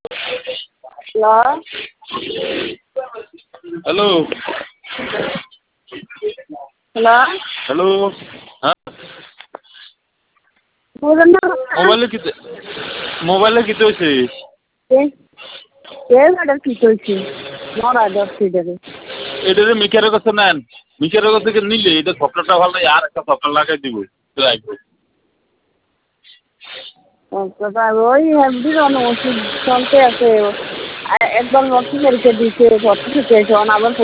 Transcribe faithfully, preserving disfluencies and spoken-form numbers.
hello hello hello হ্যাঁ hello মোবাইলে কিতে মোবাইলে কিতে হয়েছে এর কি চলছে নড়া যাচ্ছে এটারে এটারে মিকারের কাছে নেন মিকারের কাছ থেকে নিলে এটা সফটওয়্যারটা ভালো লাগে আর একটা সফটওয়্যার লাগাই দিব রাখবো ওই এমডি ওষুধ চলতে আছে একবার ভর্তি পরীক্ষা দিচ্ছে ভর্তি থেকে এসে আবার